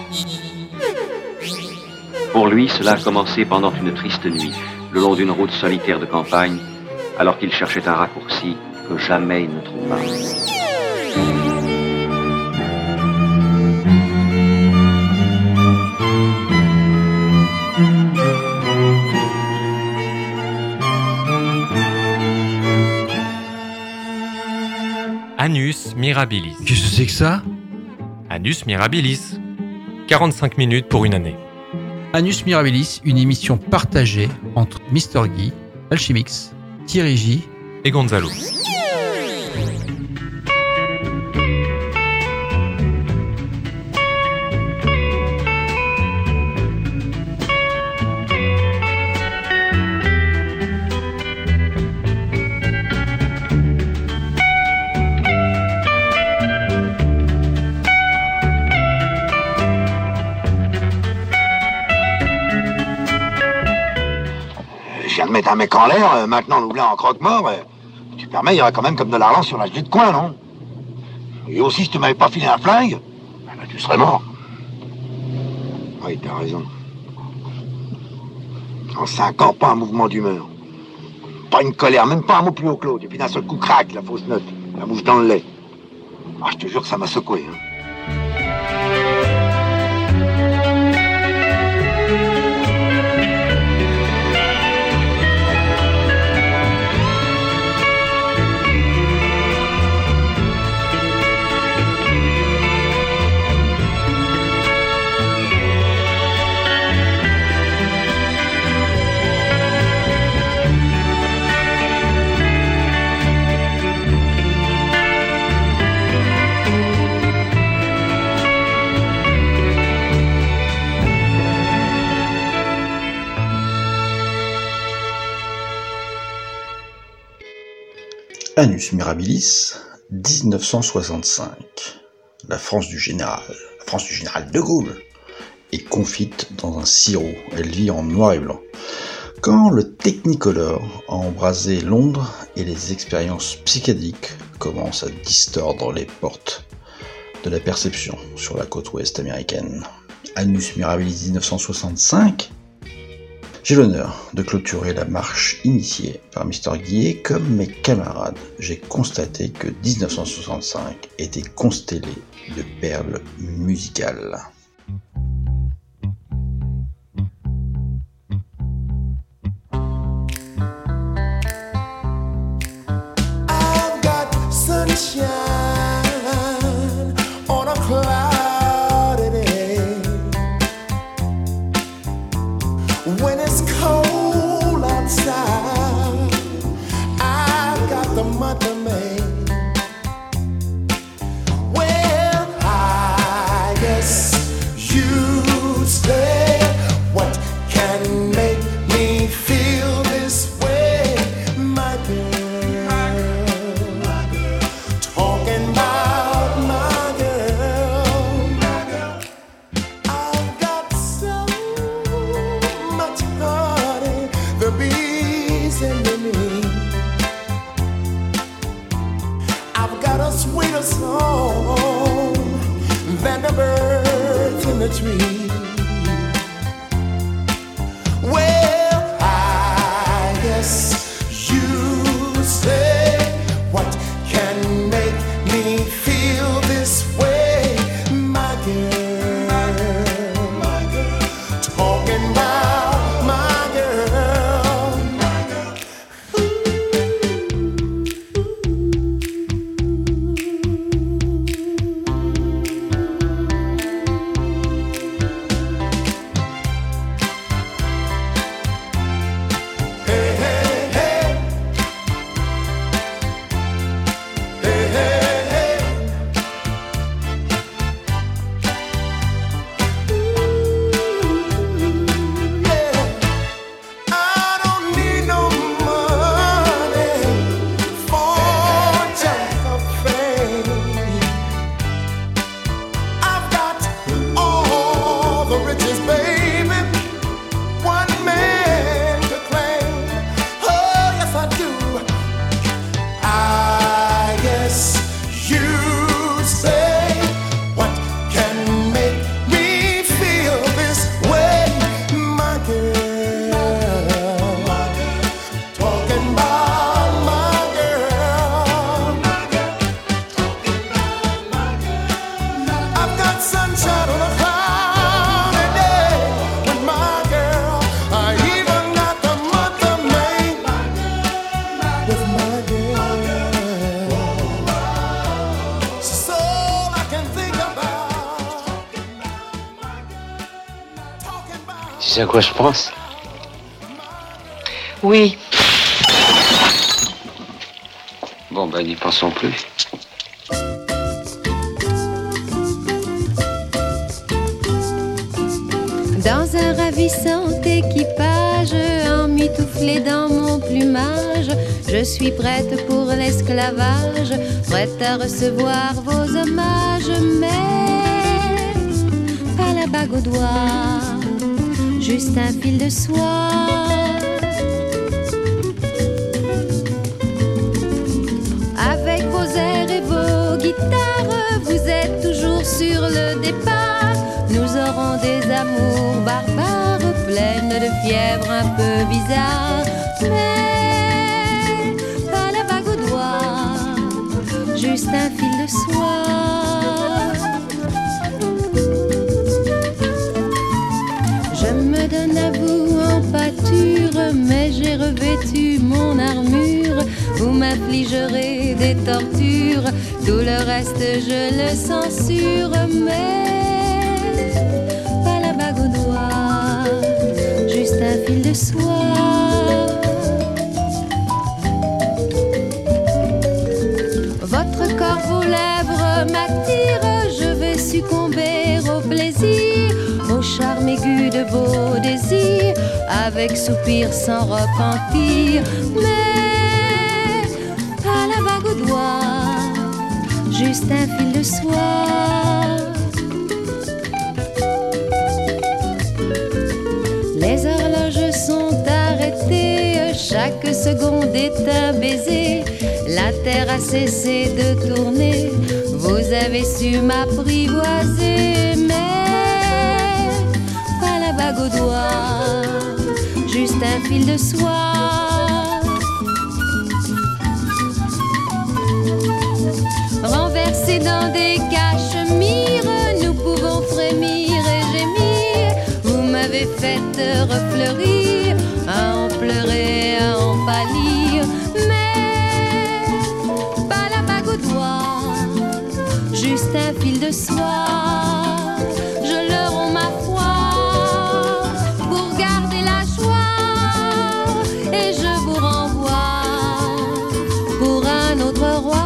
Pour lui, cela a commencé pendant une triste nuit, le long d'une route solitaire de campagne, alors qu'il cherchait un raccourci que jamais il ne trouva. Annus Mirabilis. Qu'est-ce que c'est que ça ? Annus Mirabilis. 45 minutes pour une année. Annus Mirabilis, une émission partagée entre Mr. Guy, Alchemix, Thierry J Et Gonzalo. Je viens de mettre un mec en l'air, maintenant l'oublie en croque-mort. Tu permets, il y aurait quand même comme de l'argent sur l'âge de coin, non? Et aussi, si tu m'avais pas filé un flingue, ben, tu serais mort. Oui, t'as raison. En 5 ans, pas un mouvement d'humeur. Pas une colère, même pas un mot plus haut que l'autre. Et puis d'un seul coup, crac, la fausse note. La mouche dans le lait. Ah, je te jure que ça m'a secoué, hein. Annus Mirabilis, 1965. La France du général de Gaulle, est confite dans un sirop. Elle vit en noir et blanc. Quand le Technicolor a embrasé Londres et les expériences psychédéliques commencent à distordre les portes de la perception sur la côte ouest américaine. Annus Mirabilis 1965. J'ai l'honneur de clôturer la marche initiée par Mr. Guillet. Comme mes camarades, j'ai constaté que 1965 était constellé de perles musicales. I've got sunshine on a cloudy day. When it's cold outside, I've got the month of May. Well, I guess you'd say, what can make me feel this way, my girl? Talking about my girl. I've got so much heart in the bees into me. I've got a sweeter song than the birds in the tree. Well, I guess you say, what can make me feel this way, my girl? Talking about my girl. Tu sais à quoi je pense? Oui. Bon, ben, n'y pensons plus. Dans un ravissant équipage, emmitouflé dans mon plumage, je suis prête pour l'esclavage, prête à recevoir vos hommages, mais pas la bague au doigt, juste un fil de soie. Avec vos airs et vos guitares, vous êtes toujours sur le départ. Nous aurons des amours barbares, pleines de fièvre un peu bizarre, mais pas la bague au doigt, juste un fil de soie. Je me donne à vous en pâture, mais j'ai revêtu mon armure. Vous m'affligerez des tortures, tout le reste je le censure, mais juste un fil de soie. Votre corps, vos lèvres m'attirent, je vais succomber au plaisir, au charme aigu de vos désirs, avec soupir sans repentir, mais pas la bague au doigt, juste un fil de soie. Les horloges sont arrêtées, chaque seconde est un baiser. La terre a cessé de tourner, vous avez su m'apprivoiser, mais pas la bague au doigt, juste un fil de soie. Renversés dans des cachemires, nous pouvons frémir et gémir. Vous m'avez fait refleurir, à en pleurer, à en pâlir, mais pas la bague au doigt, juste un fil de soie. Je leur rends ma foi pour garder la joie, et je vous renvoie pour un autre roi.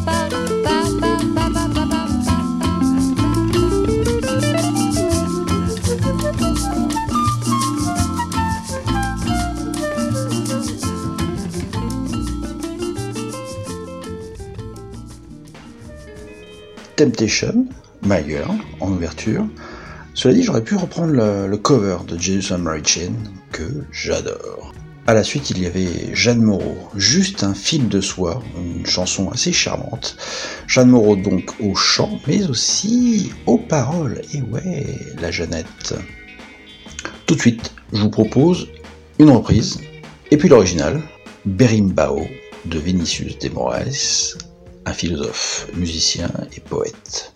Temptation, My Girl, en ouverture. Cela dit, j'aurais pu reprendre le cover de Jesus and Mary Chain, que j'adore. À la suite, il y avait Jeanne Moreau, Juste un fil de soie, une chanson assez charmante. Jeanne Moreau donc au chant, mais aussi aux paroles. Et ouais, la Jeannette. Tout de suite, je vous propose une reprise, et puis l'original, Berimbau, de Vinicius de Moraes, un philosophe, musicien et poète.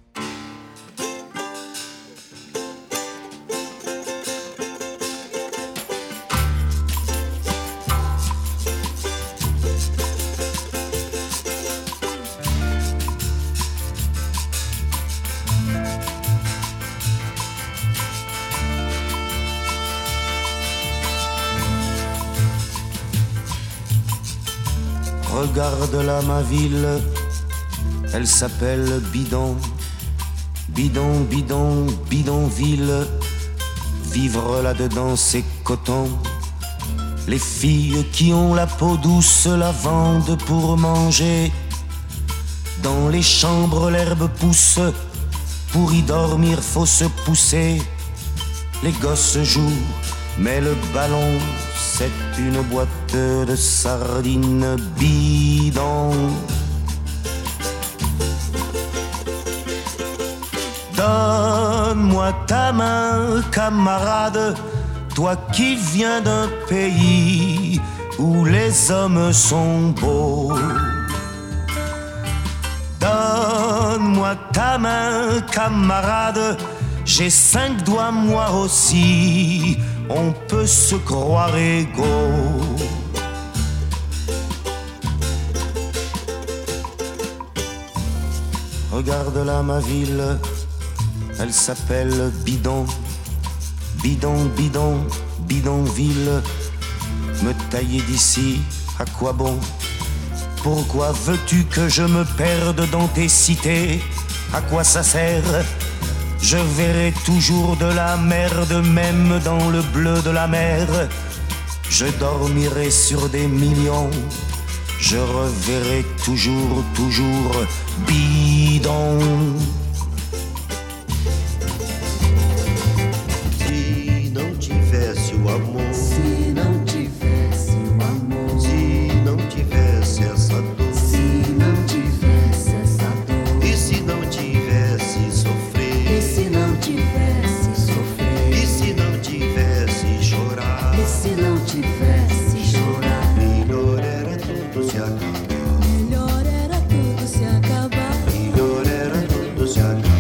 Regarde là ma ville, elle s'appelle Bidon. Bidon, bidon, bidonville. Vivre là-dedans c'est coton. Les filles qui ont la peau douce la vendent pour manger. Dans les chambres l'herbe pousse, pour y dormir faut se pousser. Les gosses jouent, mais le ballon c'est une boîte de sardines bidon. Donne-moi ta main, camarade, toi qui viens d'un pays où les hommes sont beaux. Donne-moi ta main, camarade, j'ai 5 doigts moi aussi. On peut se croire égaux. Regarde là ma ville, elle s'appelle Bidon. Bidon, bidon, bidonville, me tailler d'ici, à quoi bon? Pourquoi veux-tu que je me perde dans tes cités? À quoi ça sert? Je verrai toujours de la merde, même dans le bleu de la mer. Je dormirai sur des millions, je reverrai toujours, toujours bidon. Se não tivesse o amor, Se não tivesse o amor, se não tivesse essa dor, se não tivesse essa dor, e se não tivesse sofrer, e se não tivesse sofrer, e se não tivesse chorar, e se não tivesse chorar, melhor era tudo se acabar, melhor era tudo se acabar. melhor era tudo se acabar.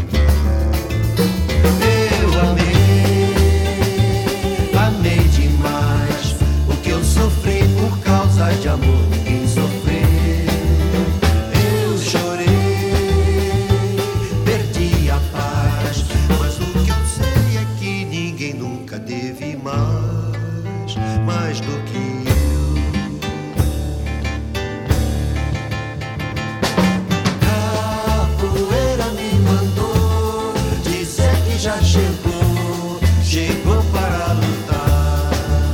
Amei demais. O que eu sofri por causa de amor, ninguém sofreu. Eu chorei, perdi a paz, mas o que eu sei é que ninguém nunca teve mais do que eu. Capoeira me mandou dizer que já chegou para lutar.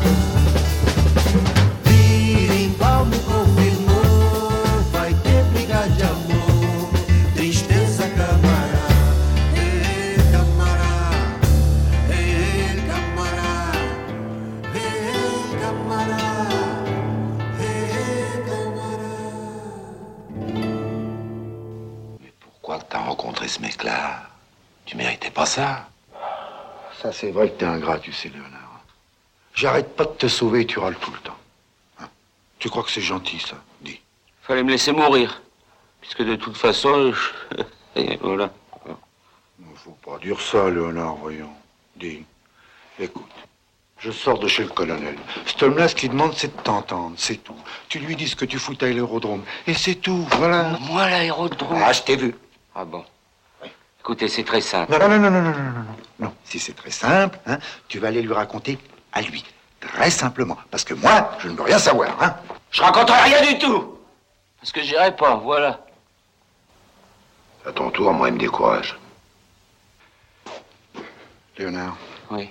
Birimbau me confirmou, vai ter briga de amor, tristeza camará, camará, camará, camará, camará. Mais pourquoi t'as rencontré ce mec-là? Tu méritais pas ça. Ça, c'est vrai que t'es ingrat, tu sais, Léonard. J'arrête pas de te sauver et tu râles tout le temps. Hein? Tu crois que c'est gentil, ça? Dis. Fallait me laisser mourir. Puisque de toute façon, et voilà. Faut pas dire ça, Léonard, voyons. Dis. Écoute, je sors de chez le colonel. Cet homme-là, ce qu'il demande, c'est de t'entendre, c'est tout. Tu lui dis ce que tu foutais à l'aérodrome. Et c'est tout, voilà. Moi, l'aérodrome. Ah, je t'ai vu. Ah bon. Écoutez, c'est très simple. Non. Si c'est très simple, hein, tu vas aller lui raconter à lui. Très simplement. Parce que moi, je ne veux rien savoir, hein. Je raconterai rien du tout. Parce que j'irai pas, voilà. À ton tour, moi, il me décourage. Léonard. Oui.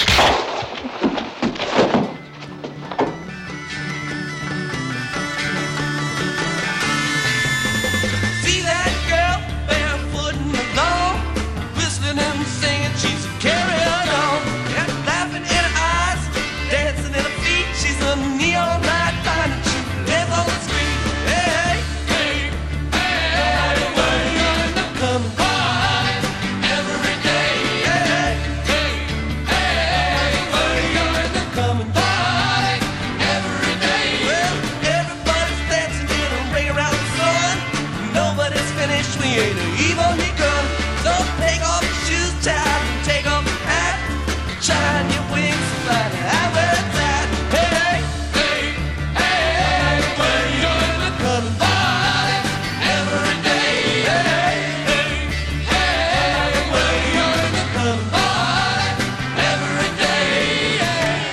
See that girl barefoot in the lawn, whistling and singing, she's carrying on. And laughing in her eyes, dancing in her feet, she's a neon light line and she lives on the street. Hey, hey, hey, hey, coming by every day. Hey, hey, hey, coming by every day. Well, everybody's dancing in a ring around the sun. Nobody's finished, we ain't even begun. So take off your shoes, child, and take off your hat. Shine your wings, fly out where it's at. Hey, hey, hey, where you're coming by every day. Hey, hey, hey, where you're coming by every day.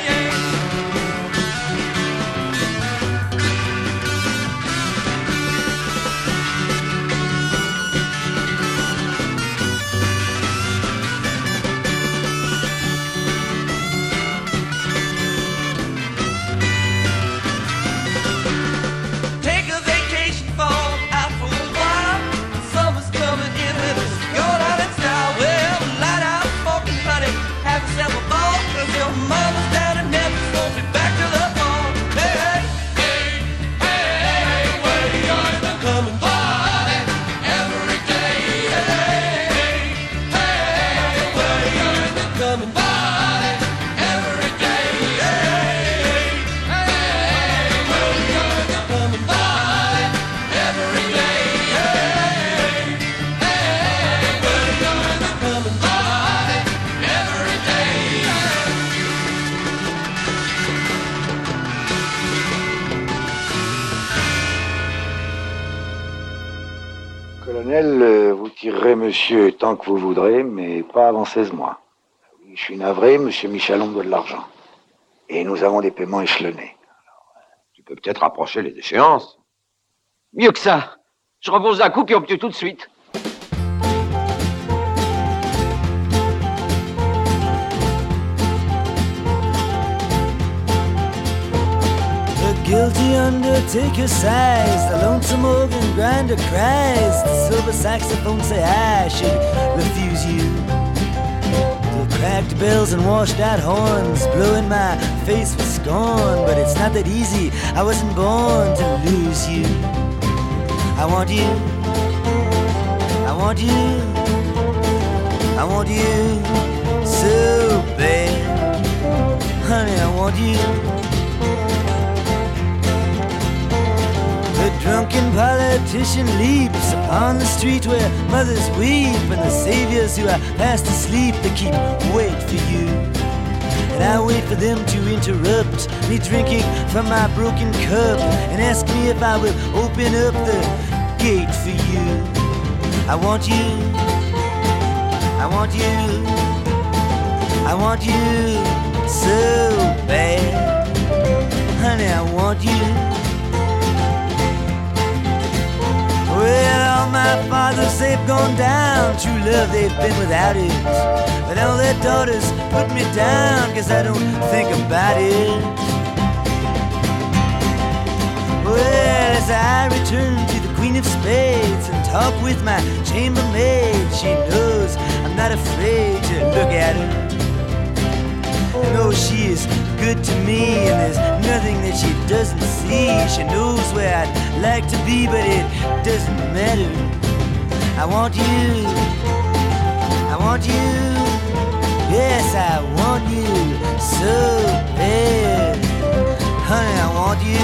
Take a vacation, fall out for a while. Summer's coming in with us, go down in style. Well, light out, smoking, honey, have yourself a ball. 'Cause your mama's down and never won't be back to the fall. Hey, hey, hey, where you're coming by every day. Hey, hey, where you're coming by every day. Hey, hey, where you're coming by every day. Hey, hey, where you're coming by every day. Colonel, vous tirerez monsieur tant que vous voudrez, mais pas avant 16 mois. Oui, Je suis navré, monsieur Michalon doit de l'argent. Et nous avons des paiements échelonnés. Tu peux peut-être approcher les échéances. Mieux que ça. Je repose un coup qui obtient tout de suite. The guilty undertaker sighs, the lonesome organ grinder cries, the silver saxophone say I should refuse you. The cracked bells and washed out horns blow in my face with scorn, but it's not that easy, I wasn't born to lose you. I want you, I want you, I want you so bad. Honey, I want you. The drunken politician leaps upon the street where mothers weep, and the saviors who are fast asleep, they keep wait for you. And I wait for them to interrupt me drinking from my broken cup and ask me if I will open up the gate for you. I want you, I want you, I want you so bad. Honey, I want you. Well, all my fathers, they've gone down. True love, they've been without it. But all their daughters put me down, 'cause I don't think about it. Well, as I return to the Queen of Spades and talk with my chambermaid, she knows I'm not afraid to look at her. No, she is good to me, and there's nothing that she doesn't see. She knows where I'd like to be, but it doesn't matter. I want you, I want you, yes, I want you so bad. Honey, I want you.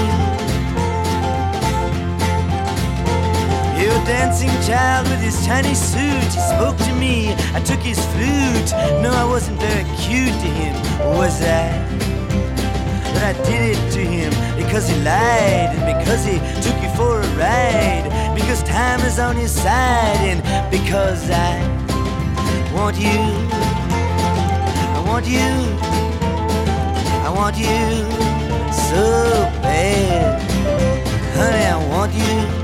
Your dancing child with his Chinese suit, he spoke to me, I took his flute. No, I wasn't very cute to him, was I? But I did it to him because he lied, and because he took you for a ride, because time is on his side, and because I want you, I want you, I want you so bad. Honey, I want you.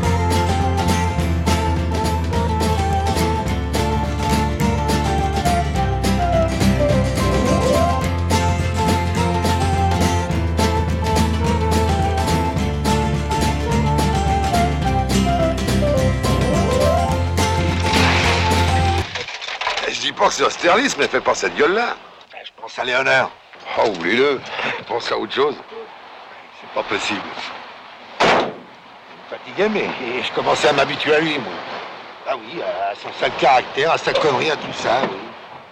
Je dis pas que c'est Austerlitz, mais fais pas cette gueule-là. Je pense à Léonard. Oh, oublie-le. Pense à autre chose. C'est pas possible. Je me fatiguais, mais je commençais à m'habituer à lui, moi. Ah oui, à son sale caractère, à sa connerie, à tout ça, oui.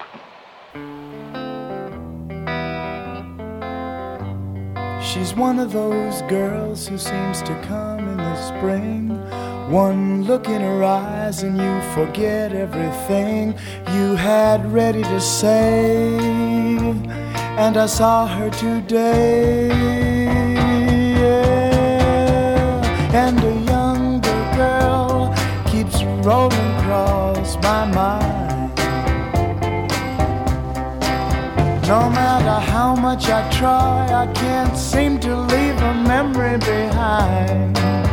She's one of those girls who seems to come in the spring. One look in her eyes and you forget everything you had ready to say. And I saw her today, yeah. And a younger girl keeps rolling across my mind. No matter how much I try, I can't seem to leave a memory behind.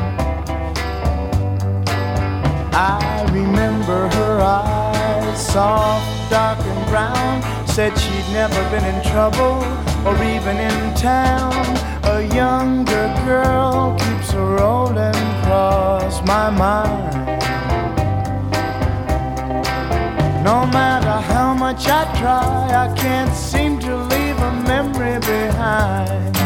I remember her eyes, soft, dark and brown. Said she'd never been in trouble or even in town. A younger girl keeps rolling across my mind. No matter how much I try, I can't seem to leave a memory behind.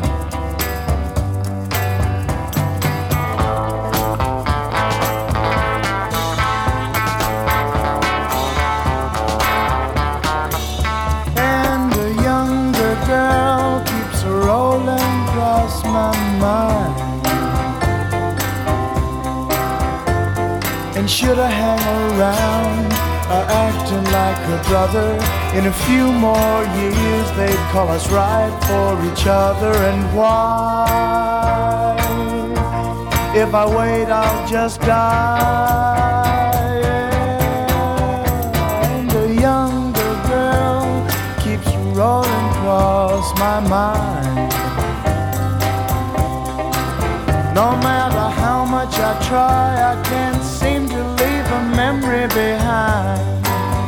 And a younger girl keeps rolling across my mind. And should I hang around, acting like her brother, in a few more years they'd call us right for each other. And why? If I wait, I'll just die. Yeah. And a younger girl my mind. No matter how much I try, I can't seem to leave a memory behind.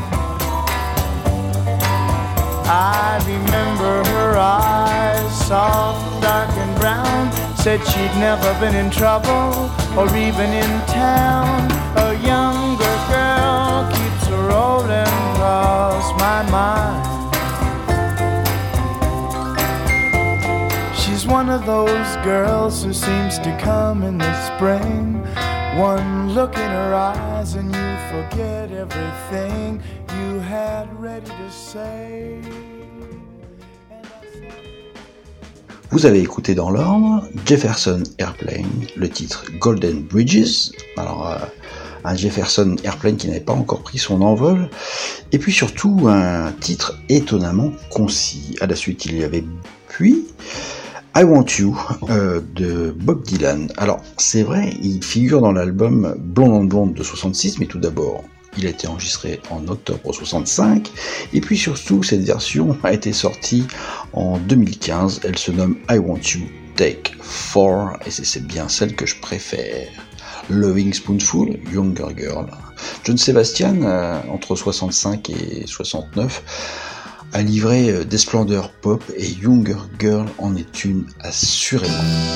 I remember her eyes, soft, dark and brown. Said she'd never been in trouble or even in town. A younger girl keeps rolling across my mind. She's one of those girls who seems to come in the spring. One look in her eyes and you forget everything you had ready to say. Vous avez écouté dans l'ordre Jefferson Airplane, le titre Golden Bridges, alors un Jefferson Airplane qui n'avait pas encore pris son envol, et puis surtout un titre étonnamment concis. À la suite il y avait puis I Want You de Bob Dylan. Alors c'est vrai, il figure dans l'album Blonde on Blonde de 66, mais tout d'abord il a été enregistré en octobre 65, et puis surtout cette version a été sortie en 2015, elle se nomme I Want You Take 4, et c'est bien celle que je préfère. Loving Spoonful, Younger Girl. John Sebastian, entre 65 et 69, a livré des splendeurs pop, et Younger Girl en est une assurément.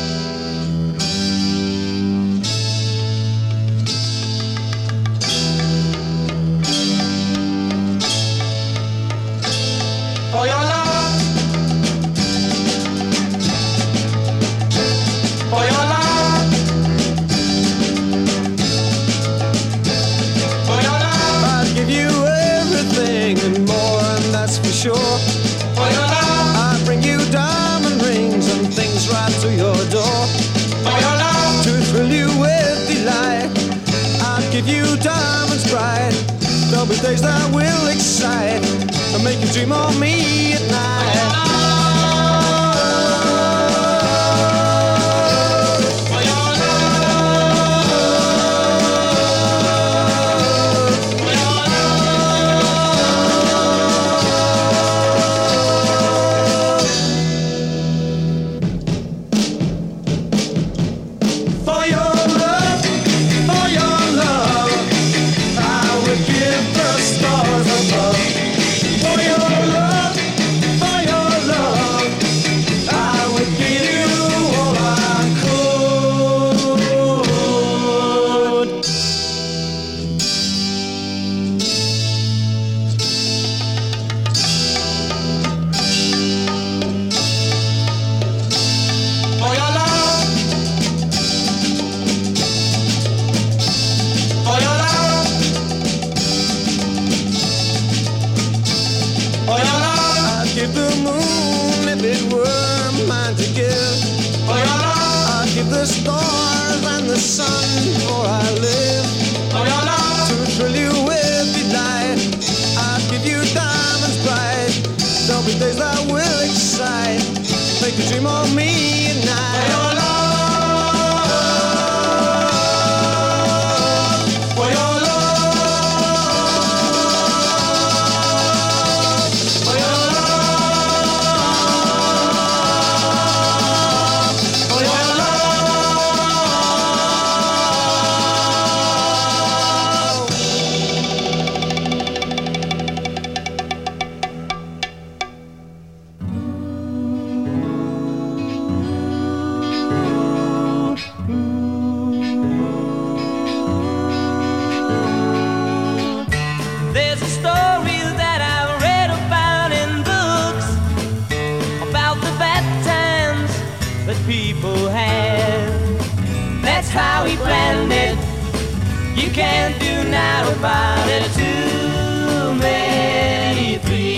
For your love, for your love, for your love, I'd give you everything and more, and that's for sure. for your love, I'd bring you diamond rings and things right to your door. for your love, To thrill you with delight, I'd give you diamonds bright. There'll be days that will excite and make you dream of me at night. for your love, for your love, I would give the stars above. For your love, for your love, I would give you all I could. For your love, for your love, for your love, I'd give the moon if it were mine to give. for your love, I'd give the stars and the sun before I live. for your love, To thrill you with delight, I'd give you diamonds bright. There'll be days that will excite, make you dream of me at for night. your love, for your love, for your love, for your There's a story that I've read about in books about the bad times that people had. That's how he planned it. You can't do now about it. Too many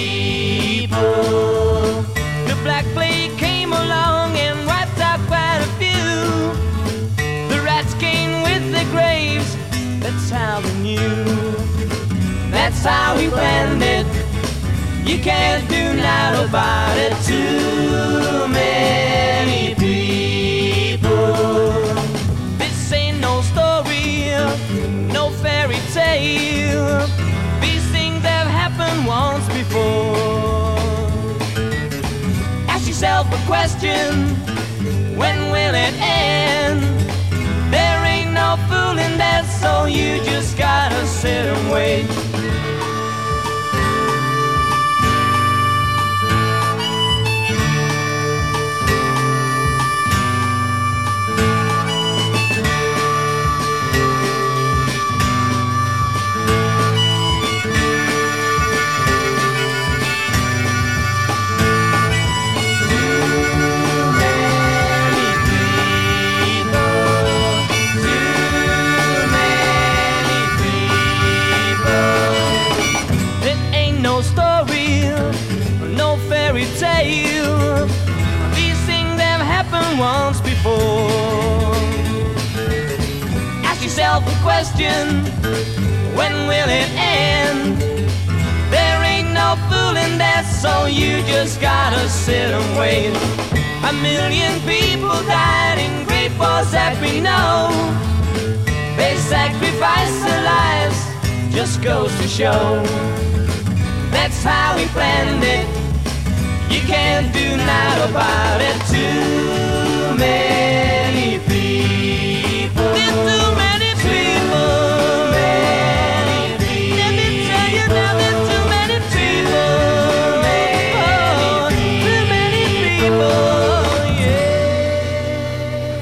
people. The Black Plague came along and wiped out quite a few. The rats came with their graves. That's how they knew. That's how he planned it. You can't do now about it. Too many people. This ain't no story, no fairy tale. These things have happened once before. Ask yourself question, when will it end? There ain't no fooling that, so you just gotta sit and wait. Tale. These things have happened once before. Ask yourself a question, when will it end? There ain't no fooling that, so you just gotta sit and wait. 1 million people died in great wars that we know. They sacrificed their lives, just goes to show. That's how we planned it. You can't do nothing about it. Too many people. There's too many people. Too many people. Let me tell you now, there's too many people. Too many people, yeah.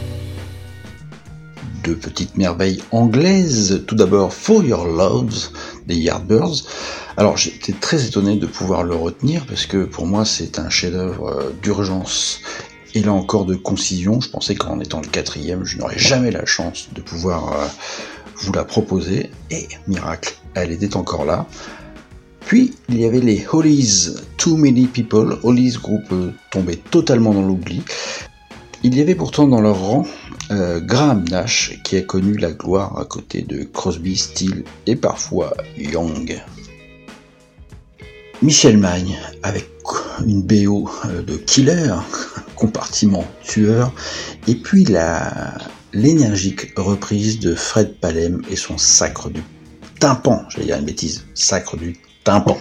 Deux petites merveilles anglaises. Tout d'abord, For Your Loves des Yardbirds. Alors j'étais très étonné de pouvoir le retenir parce que pour moi c'est un chef-d'œuvre d'urgence et là encore de concision. Je pensais qu'en étant le 4e, je n'aurais jamais la chance de pouvoir vous la proposer et miracle, elle était encore là. Puis il y avait les Hollies, Too Many People, Hollies, groupe tombé totalement dans l'oubli. Il y avait pourtant dans leur rang Graham Nash qui a connu la gloire à côté de Crosby, Steele et parfois Young. Michel Magne avec une BO de Killer, compartiment tueur, et puis l'énergique reprise de Fred Palem et son Sacre du tympan, j'allais dire une bêtise, Sacre du tympan.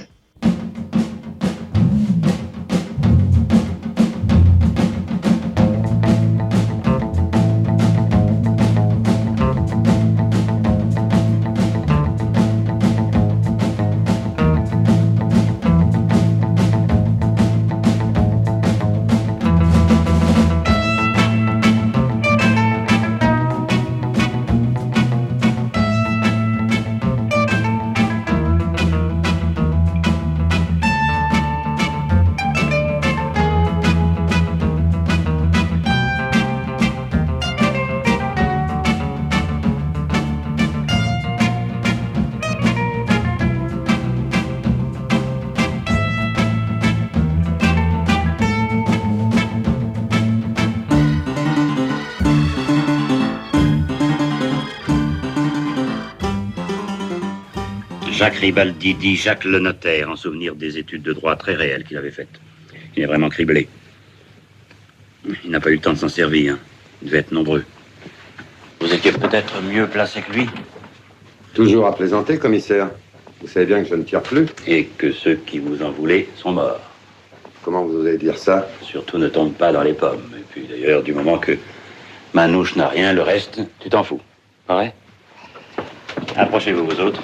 Jacques Ribaldi dit Jacques le notaire, en souvenir des études de droit très réelles qu'il avait faites. Il est vraiment criblé. Il n'a pas eu le temps de s'en servir. Hein. Il devait être nombreux. Vous étiez peut-être mieux placé que lui. Toujours à plaisanter, commissaire. Vous savez bien que je ne tire plus. Et que ceux qui vous en voulaient sont morts. Comment vous osez dire ça? Surtout ne tombe pas dans les pommes. Et puis d'ailleurs, du moment que Manouche n'a rien, le reste, tu t'en fous. Pas vrai? Approchez-vous, vous autres.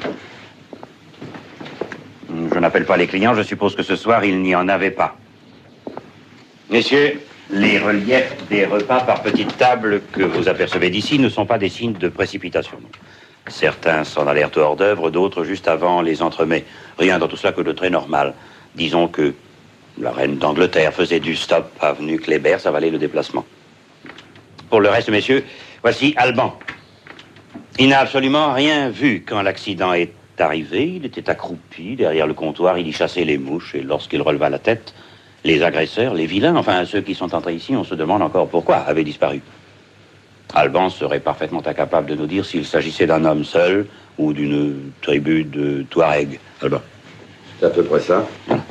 Je n'appelle pas les clients, je suppose que ce soir, il n'y en avait pas. Messieurs, les reliefs des repas par petites tables que vous apercevez d'ici ne sont pas des signes de précipitation. Certains s'en allèrent au hors d'œuvre, d'autres juste avant les entremets. Rien dans tout cela que de très normal. Disons que la reine d'Angleterre faisait du stop avenue Kléber, ça valait le déplacement. Pour le reste, messieurs, voici Alban. Il n'a absolument rien vu quand l'accident est arrivé. Il était accroupi derrière le comptoir, il y chassait les mouches, et lorsqu'il releva la tête, les agresseurs, les vilains, enfin ceux qui sont entrés ici, on se demande encore pourquoi, avaient disparu. Alban serait parfaitement incapable de nous dire s'il s'agissait d'un homme seul ou d'une tribu de Touareg. Alban. C'est à peu près ça.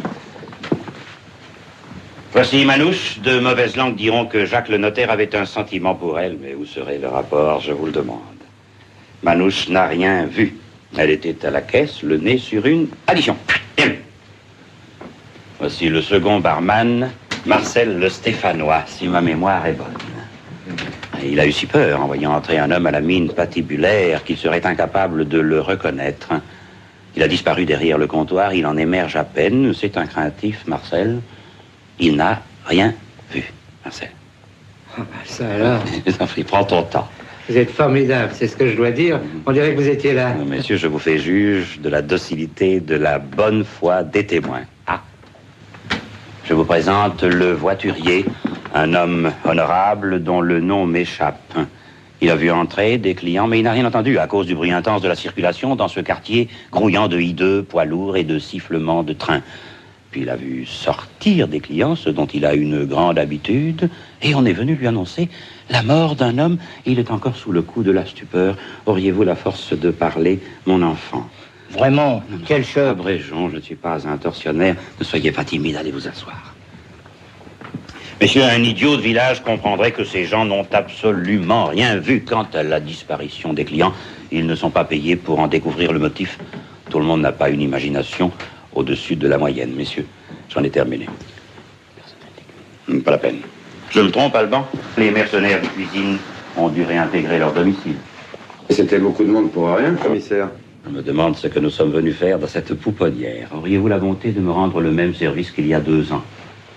Voici Manouche. De mauvaises langues diront que Jacques le notaire avait un sentiment pour elle, mais où serait le rapport, je vous le demande. Manouche n'a rien vu. Elle était à la caisse, le nez sur une addition. Bien. Voici le second barman, Marcel le Stéphanois, si ma mémoire est bonne. Et il a eu si peur en voyant entrer un homme à la mine patibulaire qu'il serait incapable de le reconnaître. Il a disparu derrière le comptoir, il en émerge à peine. C'est un craintif, Marcel. Il n'a rien vu, Marcel. Oh, bah ça alors. Prends ton temps. Vous êtes formidable, c'est ce que je dois dire. On dirait que vous étiez là. Non, messieurs, je vous fais juge de la docilité, de la bonne foi des témoins. Ah. Je vous présente le voiturier, un homme honorable dont le nom m'échappe. Il a vu entrer des clients, mais il n'a rien entendu à cause du bruit intense de la circulation dans ce quartier grouillant de hideux, poids lourds et de sifflements de train. Puis il a vu sortir des clients, ce dont il a une grande habitude, et on est venu lui annoncer la mort d'un homme. Il est encore sous le coup de la stupeur. Auriez-vous la force de parler, mon enfant? Vraiment, quel choc. Abrégeons, je ne suis pas un tortionnaire. Ne soyez pas timide, allez vous asseoir. Messieurs, un idiot de village comprendrait que ces gens n'ont absolument rien vu. Quant à la disparition des clients, ils ne sont pas payés pour en découvrir le motif. Tout le monde n'a pas une imagination au-dessus de la moyenne, messieurs. J'en ai terminé. Pas la peine. Je me trompe, Alban? Les mercenaires de cuisine ont dû réintégrer leur domicile. Et c'était beaucoup de monde pour rien, commissaire. Je me demande ce que nous sommes venus faire dans cette pouponnière. Auriez-vous la bonté de me rendre le même service qu'il y a 2 ans?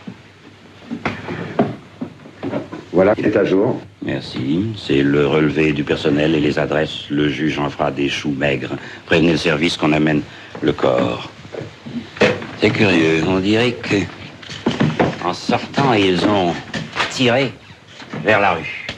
Voilà, il est à jour. Merci. C'est le relevé du personnel et les adresses. Le juge en fera des choux maigres. Prévenez le service qu'on amène le corps. C'est curieux. On dirait que, en sortant, ils ont tiré vers la rue.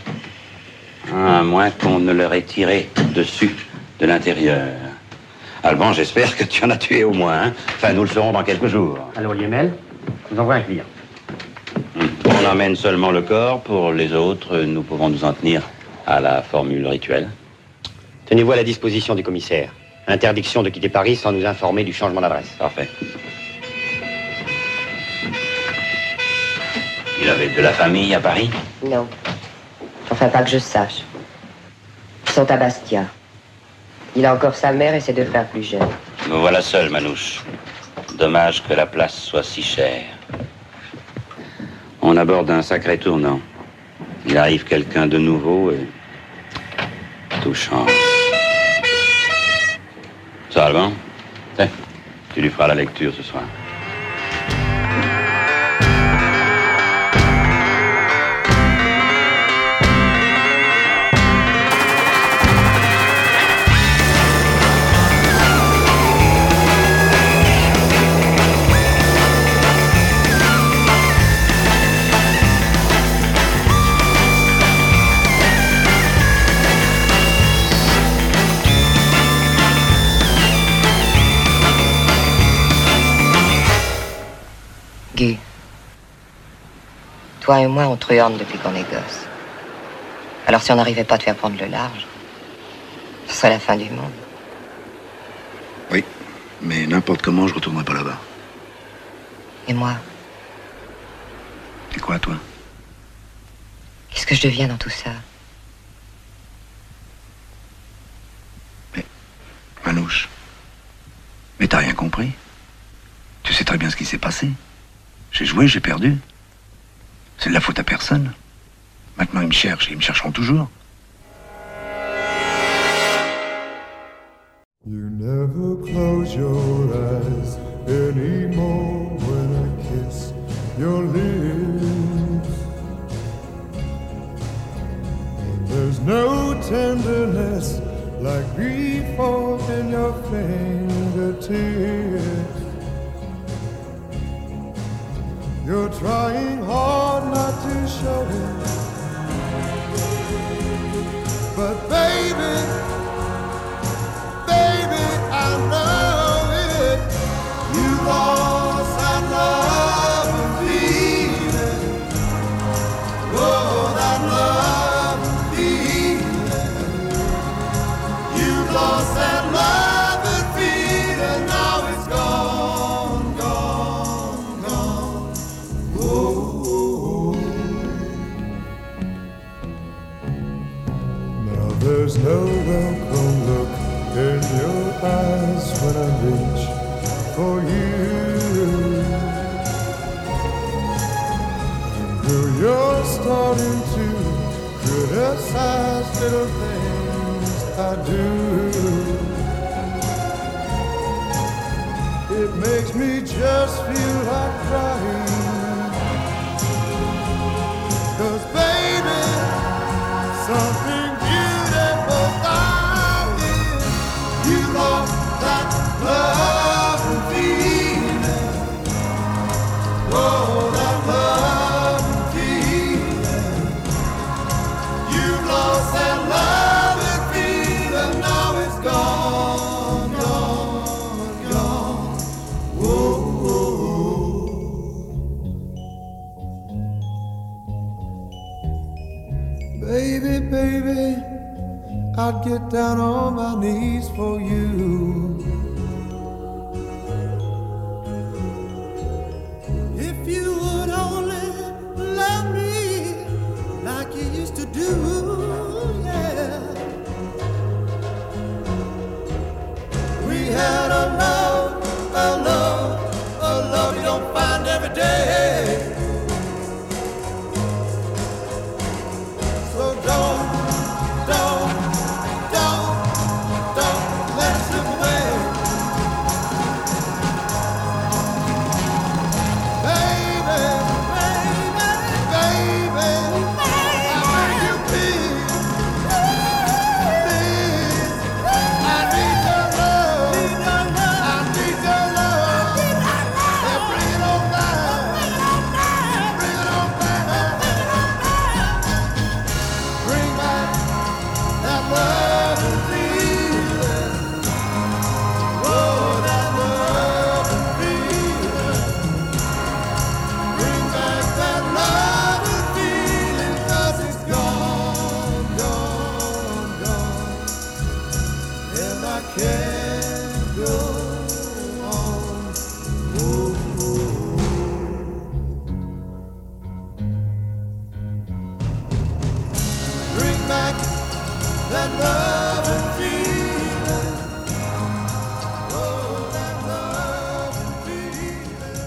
À moins qu'on ne leur ait tiré dessus de l'intérieur. Alban, j'espère que tu en as tué au moins. Hein? Enfin, nous le saurons dans quelques jours. Alors, Liemel, je vous envoie un client. On emmène seulement le corps. Pour les autres, nous pouvons nous en tenir à la formule rituelle. Tenez-vous à la disposition du commissaire. Interdiction de quitter Paris sans nous informer du changement d'adresse. Parfait. Il avait de la famille à Paris? Non. Enfin, pas que je sache. Ils sont à Bastia. Il a encore sa mère et ses 2 frères plus jeunes. Me voilà seul, Manouche. Dommage que la place soit si chère. On aborde un sacré tournant. Il arrive quelqu'un de nouveau et tout change. Ça, Alban? Tiens, tu lui feras la lecture ce soir. Guy, toi et moi, on truande depuis qu'on est gosse. Alors si on n'arrivait pas à te faire prendre le large, ce serait la fin du monde. Oui, mais n'importe comment, je retournerai pas là-bas. Et moi, Et quoi, toi? qu'est-ce que je deviens dans tout ça? Manouche, mais t'as rien compris? Tu sais très bien ce qui s'est passé. J'ai joué, j'ai perdu. C'est de la faute à personne. Maintenant, ils me cherchent et ils me chercheront toujours. You never close your eyes anymore when I kiss your lips. And there's no tenderness like before in your fingertips. You're trying hard not to show it, but baby, I know it. You lost that love and feeling. Oh, that love and feeling. You lost that love and feeling. Now it's gone, gone, gone. Oh. Now there's no welcome look in your eyes when I reach for you. according to criticize little things I do. It makes me just feel like crying. 'Cause baby, something beautiful about it. You lost that love and feeling. Oh, that love and feeling. You lost that love and feeling. Now it's gone, gone, gone. Whoa, whoa. Baby, baby, I'd get down on my knees for you. If you would only love me like you used to do, yeah. We had a love, a love, a love you don't find every day. So don't let it slip away. Baby, baby, baby, how will you be? Please, I need your love. I need your love. Yeah, bring it on back. Bring it on back. Bring back that love and feeling. Oh, that love and feeling. Bring back that love and feeling, 'cause it's gone, gone, gone. And I can't go on. Oh, bring back that love and feeling. Oh, that love and feeling.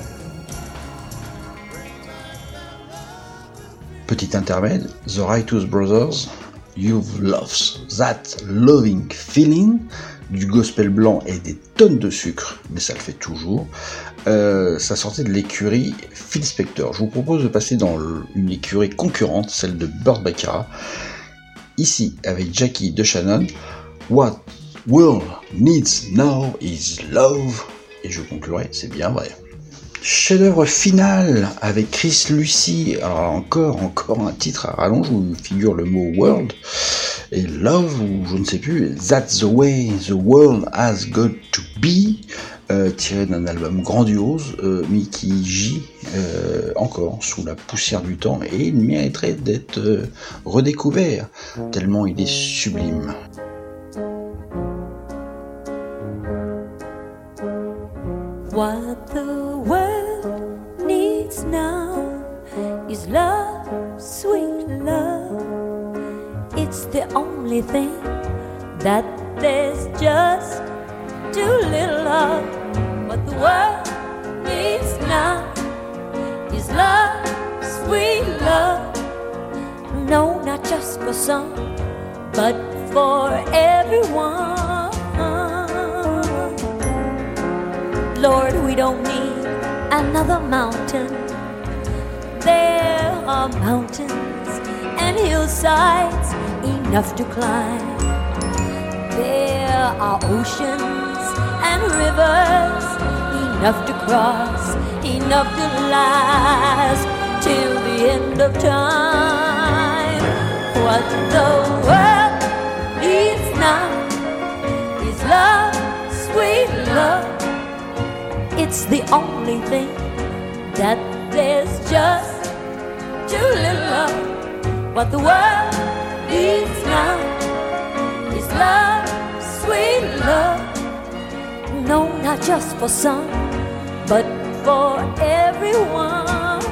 Petit intermède, The Righteous Brothers, You've Lost That Loving Feeling, du gospel blanc et des tonnes de sucre, mais ça le fait toujours. Ça sortait de l'écurie Phil Spector. Je vous propose de passer dans une écurie concurrente, celle de Burt Bacharach. Ici, avec Jackie DeShannon, What World Needs Now is Love. Et je conclurai, c'est bien vrai. Chef-d'œuvre final avec Chris Lucy. Alors encore un titre à rallonge où figure le mot world et love, ou je ne sais plus, That's the way the world has got to be, tiré d'un album grandiose, mais qui gît encore sous la poussière du temps, et il mériterait d'être redécouvert tellement il est sublime. What the world needs now is love, sweet love. It's the only thing that there's just too little of. What the world needs now is love, sweet love. No, not just for some, but for everyone. Lord, we don't need another mountain. There are mountains and hillsides enough to climb. There are oceans and rivers enough to cross, enough to last till the end of time. What the world needs now is love, sweet love. It's the only thing that there's just too little of. What the world needs now is love, sweet love. No, not just for some, but for everyone.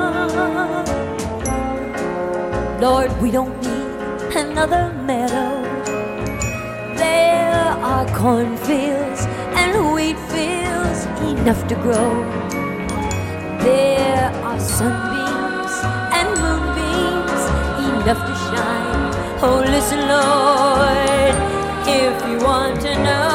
Lord, we don't need another meadow. There are cornfields and wheat fields enough to grow. There are sunbeams and moonbeams enough to shine. Oh, listen, Lord, if you want to know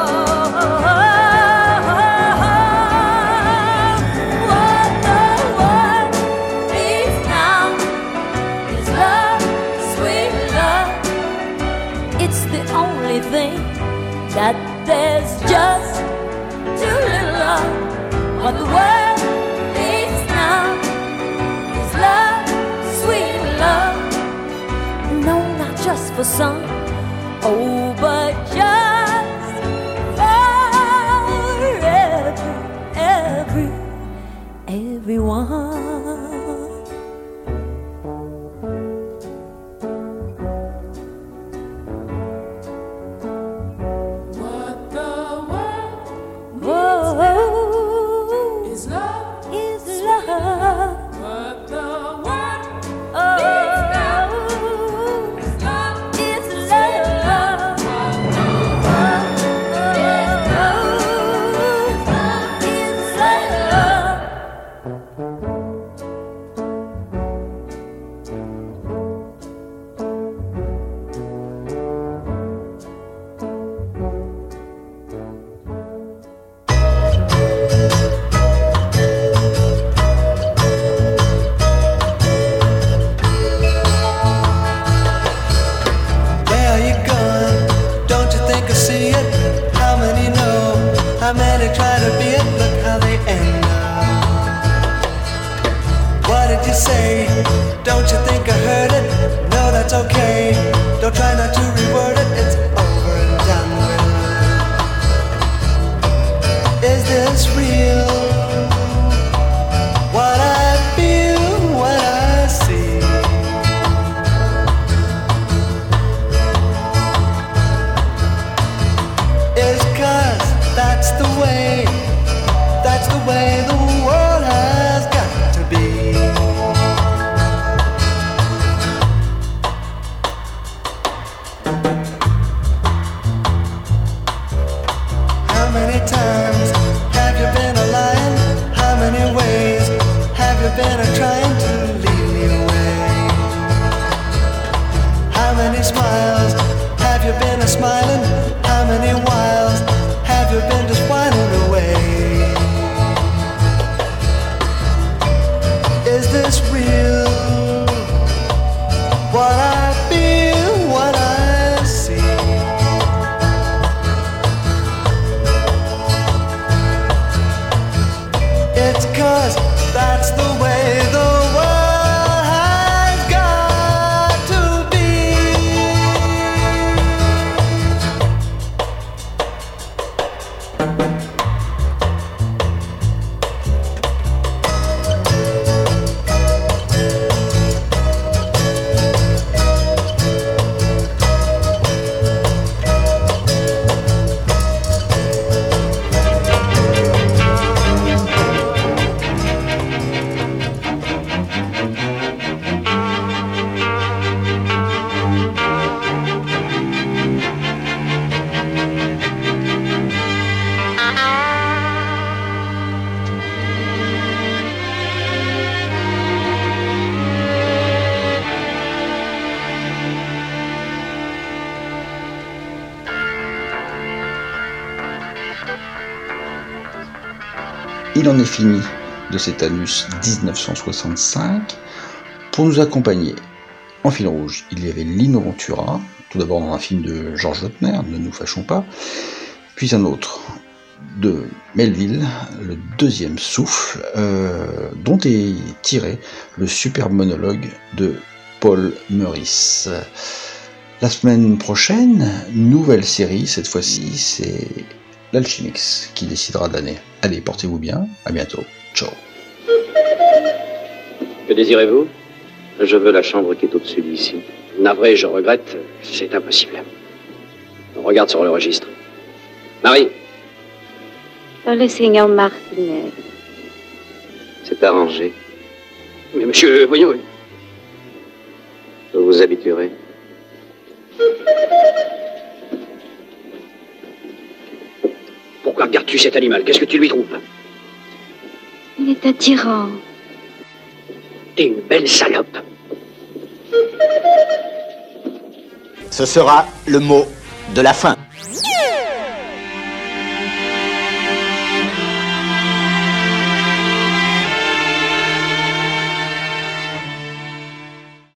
what the world needs now is love, sweet love. It's the only thing that there's just too little of. What the world needs now is love, sweet love. No, not just for some, oh, but just for everyone. Il en est fini de cet Anus 1965. Pour nous accompagner en fil rouge, il y avait Lino Ventura, tout d'abord dans un film de Georges Lautner, Ne nous fâchons pas, puis un autre de Melville, Le deuxième souffle, dont est tiré le superbe monologue de Paul Meurice. La semaine prochaine, nouvelle série, cette fois-ci, c'est l'Alchimix qui décidera de l'année. Allez, portez-vous bien, à bientôt, ciao. Que désirez-vous? Je veux la chambre qui est au-dessus d'ici. Navré, je regrette, c'est impossible. On regarde sur le registre. Marie. Le signor Martinez. C'est arrangé. Mais monsieur, voyons... Vous vous habituerez. Pourquoi regardes-tu cet animal? Qu'est-ce que tu lui trouves? Il est attirant. T'es une belle salope. Ce sera le mot de la fin.